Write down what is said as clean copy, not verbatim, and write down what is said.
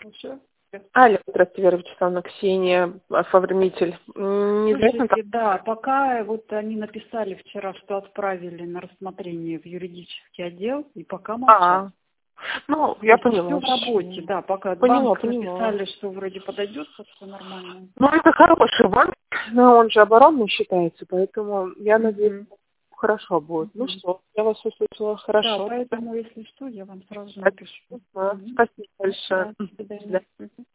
Слушаю. Алло, здравствуйте, Вера Вячеславовна, Ксения, оформитель. Неизвестно, Слушайте, да, пока вот они написали вчера, что отправили на рассмотрение в юридический отдел, и пока молчат. Ну, я То есть поняла. всё в работе, да, пока Поняла. банк написали, что вроде подойдет, все нормально. Ну, это хороший банк, но он же оборонный считается, поэтому я надеюсь, хорошо будет. Ну что, я вас услышала Да, хорошо. поэтому, если что, я вам сразу напишу. Спасибо большое. Да, до свидания. Да.